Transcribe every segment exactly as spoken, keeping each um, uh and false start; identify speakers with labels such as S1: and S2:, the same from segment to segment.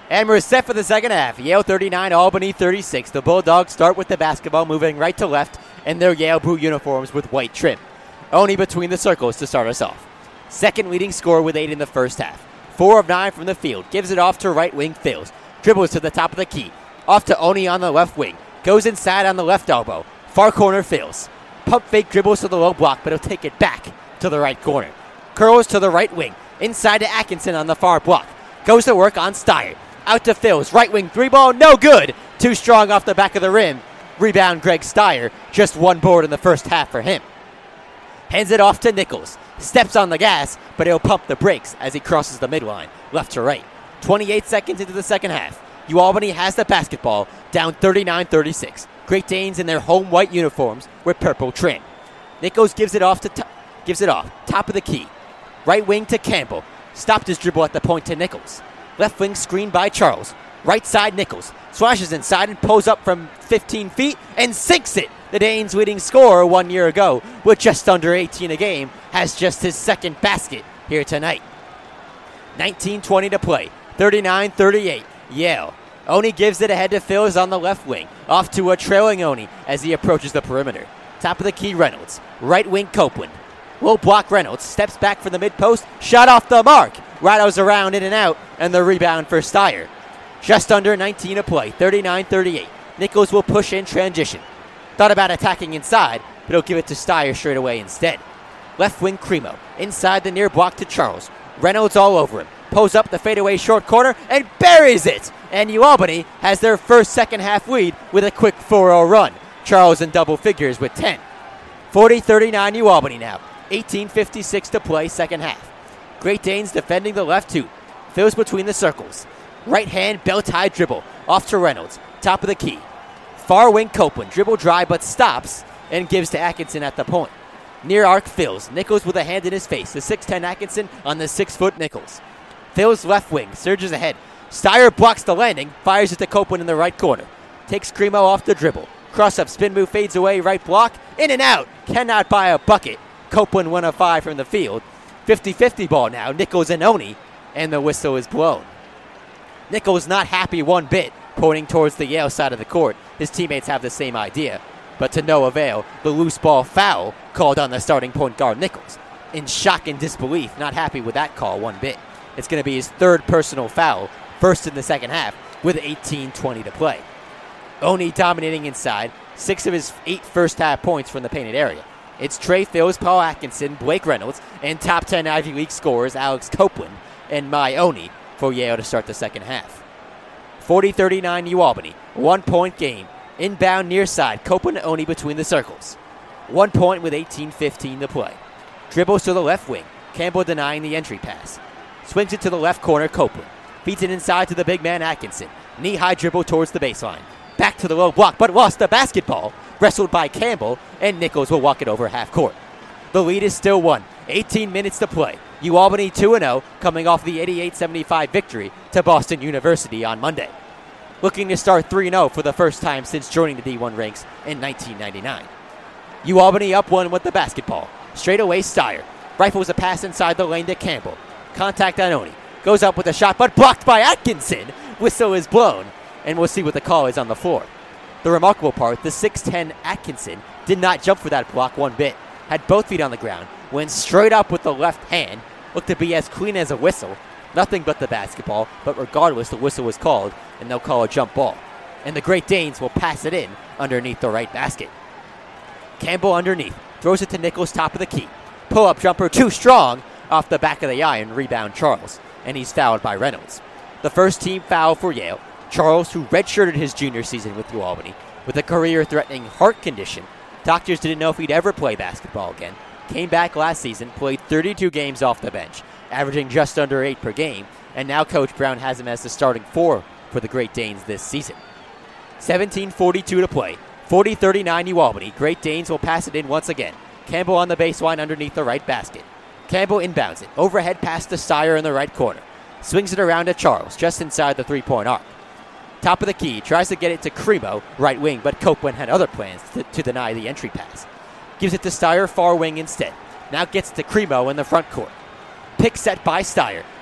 S1: And we're set for the second half. Yale thirty-nine, Albany thirty-six. The Bulldogs start with the basketball, moving right to left in their Yale blue uniforms with white trim. Oni between the circles to start us off. Second leading scorer with eight in the first half. Four of nine from the field. Gives it off to right wing Phils. Dribbles to the top of the key. Off to Oni on the left wing. Goes inside on the left elbow. Far corner Phils. Pump fake dribbles to the low block, but he'll take it back to the right corner. Curls to the right wing. Inside to Atkinson on the far block. Goes to work on Steyer. Out to Phils. Right wing three ball. No good. Too strong off the back of the rim. Rebound Greg Steyer. Just one board in the first half for him. Hands it off to Nichols. Steps on the gas, but he'll pump the brakes as he crosses the midline, left to right. twenty-eight seconds into the second half. UAlbany has the basketball, down thirty-nine thirty-six. Great Danes in their home white uniforms with purple trim. Nichols gives it off to to- gives it off. Top of the key. Right wing to Campbell. Stopped his dribble at the point to Nichols. Left wing screened by Charles. Right side Nichols. Slashes inside and pulls up from fifteen feet and sinks it. The Danes' leading scorer one year ago, with just under eighteen a game, has just his second basket here tonight. nineteen twenty to play. thirty-nine thirty-eight. Yale. Oni gives it ahead to Phils on the left wing. Off to a trailing Oni as he approaches the perimeter. Top of the key Reynolds. Right wing Copeland. Low block Reynolds. Steps back from the mid post. Shot off the mark. Rattles around in and out. And the rebound for Steyer. Just under nineteen to play. thirty-nine thirty-eight. Nichols will push in transition. Thought about attacking inside, but he'll give it to Steyer straight away instead. Left wing Cremo. Inside the near block to Charles. Reynolds all over him. Pulls up the fadeaway short corner and buries it. And UAlbany has their first second half lead with a quick four oh run. Charles in double figures with ten. forty thirty-nine UAlbany now. eighteen fifty-six to play second half. Great Danes defending the left two. Phils between the circles. Right hand belt-high dribble. Off to Reynolds. Top of the key. Far wing Copeland. Dribble dry but stops and gives to Atkinson at the point. Near arc Phils. Nichols with a hand in his face. The six ten Atkinson on the six foot Nichols. Phils left wing. Surges ahead. Steyer blocks the landing. Fires it to Copeland in the right corner. Takes Cremo off the dribble. Cross up spin move fades away. Right block. In and out. Cannot buy a bucket. Copeland one of five from the field. fifty-fifty ball now. Nichols and Oni. And the whistle is blown. Nichols not happy one bit, pointing towards the Yale side of the court. His teammates have the same idea, but to no avail. The loose ball foul called on the starting point guard Nichols. In shock and disbelief, not happy with that call one bit. It's going to be his third personal foul, first in the second half, with eighteen twenty to play. Oni dominating inside, six of his eight first half points from the painted area. It's Trey Phils, Paul Atkinson, Blake Reynolds, and top ten Ivy League scorers Alex Copeland and my Oni for Yale to start the second half. forty thirty-nine UAlbany, one-point game. Inbound near side, Copeland and Oni between the circles. One point with eighteen fifteen to play. Dribbles to the left wing. Campbell denying the entry pass. Swings it to the left corner, Copeland. Feeds it inside to the big man Atkinson. Knee-high dribble towards the baseline. Back to the low block, but lost the basketball. Wrestled by Campbell, and Nichols will walk it over half court. The lead is still one. eighteen minutes to play. UAlbany two and oh, coming off the eighty-eight seventy-five victory to Boston University on Monday. Looking to start three and oh for the first time since joining the D one ranks in nineteen ninety-nine. UAlbany up one with the basketball. Straight away Steyer. Rifles a pass inside the lane to Campbell. Contact on Oni. Goes up with a shot, but blocked by Atkinson. Whistle is blown, and we'll see what the call is on the floor. The remarkable part, the six ten Atkinson did not jump for that block one bit. Had both feet on the ground. Went straight up with the left hand. Looked to be as clean as a whistle. Nothing but the basketball, but regardless, the whistle was called, and they'll call a jump ball. And the Great Danes will pass it in underneath the right basket. Campbell underneath. Throws it to Nichols, top of the key. Pull-up jumper too strong off the back of the iron. Rebound Charles. And he's fouled by Reynolds. The first team foul for Yale. Charles, who redshirted his junior season with UAlbany with a career-threatening heart condition. Doctors didn't know if he'd ever play basketball again. Came back last season, played thirty-two games off the bench, averaging just under eight per game, and now Coach Brown has him as the starting four for the Great Danes this season. seventeen forty-two to play. forty thirty-nine UAlbany. Great Danes will pass it in once again. Campbell on the baseline underneath the right basket. Campbell inbounds it. Overhead pass to Steyer in the right corner. Swings it around to Charles, just inside the three-point arc. Top of the key, tries to get it to Cremo, right wing, but Copeland had other plans to, to deny the entry pass. Gives it to Steyer, far wing instead. Now gets it to Cremo in the front court. Pick set by Steyer.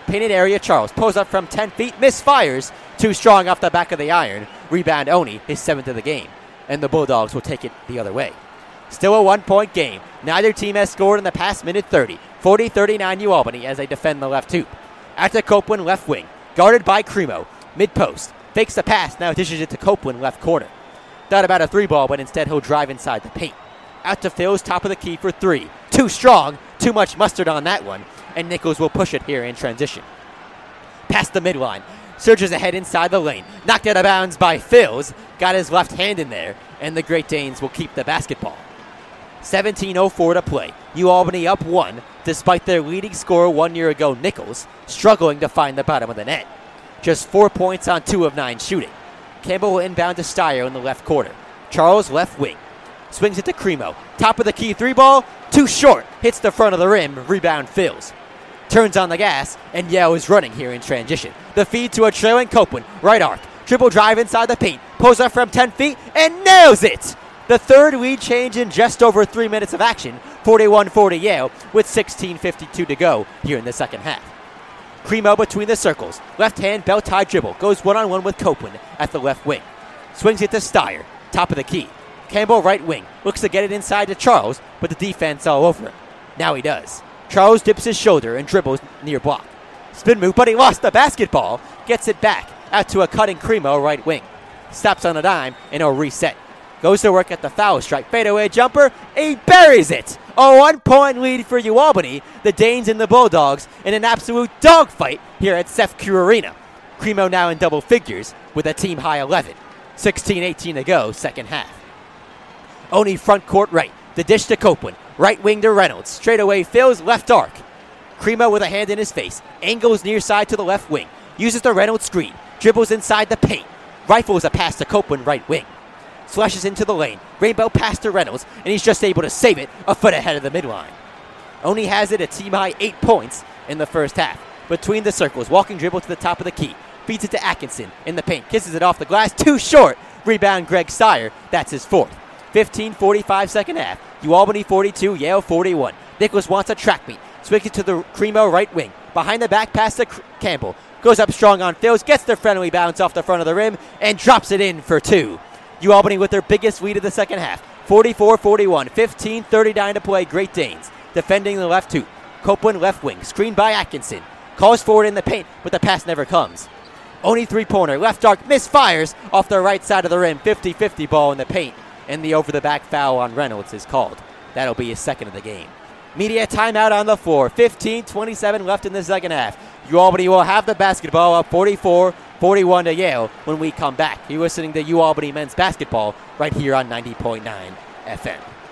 S1: Painted area, Charles pulls up from ten feet, misfires. Too strong off the back of the iron. Rebound, Oni, his seventh of the game. And the Bulldogs will take it the other way. Still a one-point game. Neither team has scored in the past minute thirty. forty thirty-nine New Albany as they defend the left hoop. Out to Copeland, left wing. Guarded by Cremo. Mid-post. Fakes the pass, now dishes it to Copeland, left corner. Thought about a three ball, but instead he'll drive inside the paint. Out to Phil's, top of the key for three. Too strong. Too much mustard on that one. And Nichols will push it here in transition. Past the midline. Surges ahead inside the lane. Knocked out of bounds by Phils. Got his left hand in there. And the Great Danes will keep the basketball. seventeen oh four to play. New Albany up one, despite their leading scorer one year ago, Nichols, struggling to find the bottom of the net. Just four points on two of nine shooting. Campbell will inbound to Steyer in the left quarter. Charles left wing. Swings it to Cremo. Top of the key three ball. Too short. Hits the front of the rim. Rebound Phils. Turns on the gas, and Yale is running here in transition. The feed to a trailing Copeland. Right arc. Dribble drive inside the paint. Pulls up from ten feet and nails it! The third lead change in just over three minutes of action. forty-one forty Yale with sixteen fifty-two to go here in the second half. Cremo between the circles. Left hand belt tie dribble. Goes one-on-one with Copeland at the left wing. Swings it to Steyer. Top of the key. Campbell right wing. Looks to get it inside to Charles, but the defense all over him. Now he does. Charles dips his shoulder and dribbles near block. Spin move, but he lost the basketball. Gets it back out to a cutting Cremo right wing. Stops on a dime and he'll reset. Goes to work at the foul strike. Fadeaway jumper. He buries it. A one-point lead for UAlbany. The Danes and the Bulldogs in an absolute dogfight here at Seth Crew Arena. Cremo now in double figures with a team-high eleven. sixteen eighteen to go, second half. Oni front court right. The dish to Copeland. Right wing to Reynolds. Straight away Phil's left arc. Cremo with a hand in his face. Angles near side to the left wing. Uses the Reynolds screen. Dribbles inside the paint. Rifles a pass to Copeland right wing. Slashes into the lane. Rainbow pass to Reynolds, and he's just able to save it a foot ahead of the midline. Oni has it a team-high eight points in the first half. Between the circles, walking dribble to the top of the key. Feeds it to Atkinson in the paint. Kisses it off the glass. Too short. Rebound Greg Steyer. That's his fourth. fifteen forty-five second half. UAlbany forty-two, Yale forty-one. Nichols wants a track meet. Swings it to the Cremo right wing. Behind the back pass to C- Campbell. Goes up strong on Phils. Gets the friendly bounce off the front of the rim and drops it in for two. UAlbany with their biggest lead of the second half. forty-four forty-one. fifteen thirty-nine to play. Great Danes. Defending the left hoop. Copeland left wing. Screened by Atkinson. Calls forward in the paint, but the pass never comes. Oni three-pointer. Left arc misfires off the right side of the rim. fifty-fifty ball in the paint. And the over-the-back foul on Reynolds is called. That'll be his second of the game. Media timeout on the floor. fifteen twenty-seven left in the second half. UAlbany will have the basketball up forty-four forty-one to Yale when we come back. You're listening to UAlbany men's basketball right here on ninety point nine F M.